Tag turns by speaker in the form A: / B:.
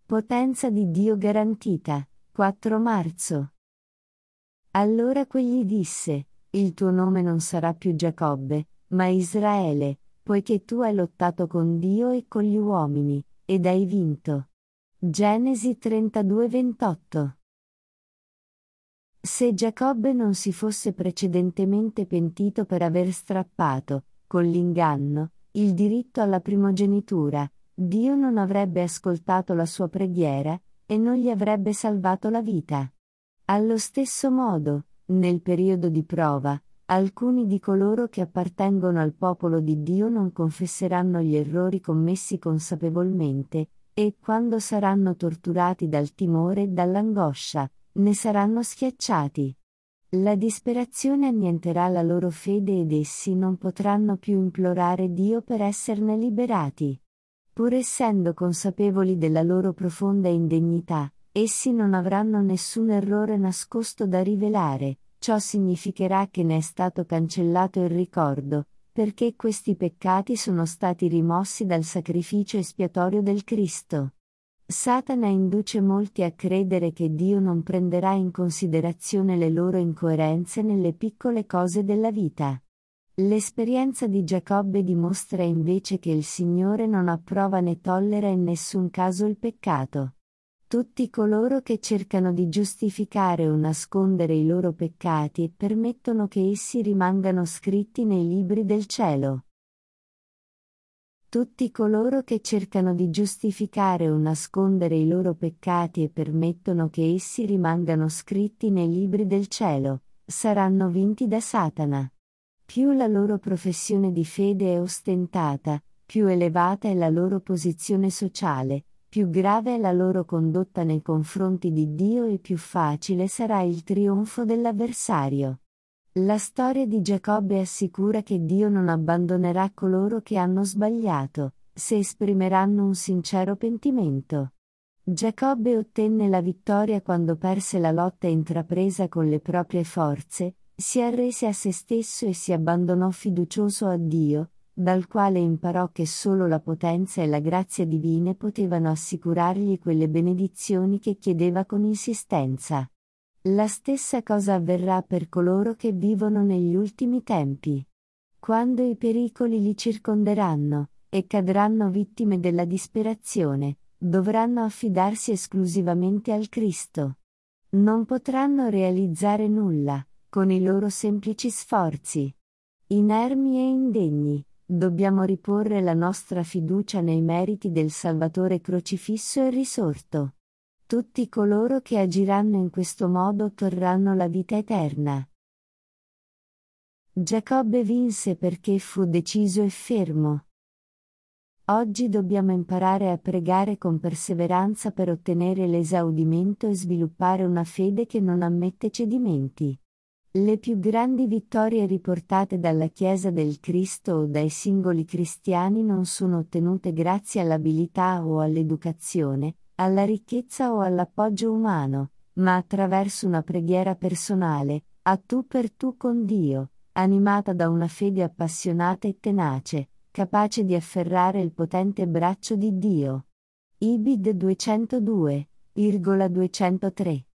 A: Potenza di Dio garantita. 4 marzo. Allora quegli disse: il tuo nome non sarà più Giacobbe, ma Israele, poiché tu hai lottato con Dio e con gli uomini, ed hai vinto. Genesi 32:28. Se Giacobbe non si fosse precedentemente pentito per aver strappato, con l'inganno, il diritto alla primogenitura, Dio non avrebbe ascoltato la sua preghiera, e non gli avrebbe salvato la vita. Allo stesso modo, nel periodo di prova, alcuni di coloro che appartengono al popolo di Dio non confesseranno gli errori commessi consapevolmente, e quando saranno torturati dal timore e dall'angoscia, ne saranno schiacciati. La disperazione annienterà la loro fede ed essi non potranno più implorare Dio per esserne liberati. Pur essendo consapevoli della loro profonda indegnità, essi non avranno nessun errore nascosto da rivelare. Ciò significherà che ne è stato cancellato il ricordo, perché questi peccati sono stati rimossi dal sacrificio espiatorio del Cristo. Satana induce molti a credere che Dio non prenderà in considerazione le loro incoerenze nelle piccole cose della vita. L'esperienza di Giacobbe dimostra invece che il Signore non approva né tollera in nessun caso il peccato. Tutti coloro che cercano di giustificare o nascondere i loro peccati permettono che essi rimangano scritti nei libri del cielo. Tutti coloro che cercano di giustificare o nascondere i loro peccati e permettono che essi rimangano scritti nei libri del cielo, saranno vinti da Satana. Più la loro professione di fede è ostentata, più elevata è la loro posizione sociale, più grave è la loro condotta nei confronti di Dio e più facile sarà il trionfo dell'avversario. La storia di Giacobbe assicura che Dio non abbandonerà coloro che hanno sbagliato, se esprimeranno un sincero pentimento. Giacobbe ottenne la vittoria quando perse la lotta intrapresa con le proprie forze, si arrese a se stesso e si abbandonò fiducioso a Dio, dal quale imparò che solo la potenza e la grazia divine potevano assicurargli quelle benedizioni che chiedeva con insistenza. La stessa cosa avverrà per coloro che vivono negli ultimi tempi. Quando i pericoli li circonderanno, e cadranno vittime della disperazione, dovranno affidarsi esclusivamente al Cristo. Non potranno realizzare nulla, con i loro semplici sforzi. Inermi e indegni, dobbiamo riporre la nostra fiducia nei meriti del Salvatore crocifisso e risorto. Tutti coloro che agiranno in questo modo otterranno la vita eterna. Giacobbe vinse perché fu deciso e fermo. Oggi dobbiamo imparare a pregare con perseveranza per ottenere l'esaudimento e sviluppare una fede che non ammette cedimenti. Le più grandi vittorie riportate dalla Chiesa del Cristo o dai singoli cristiani non sono ottenute grazie all'abilità o all'educazione, alla ricchezza o all'appoggio umano, ma attraverso una preghiera personale, a tu per tu con Dio, animata da una fede appassionata e tenace, capace di afferrare il potente braccio di Dio. Ibid 202,203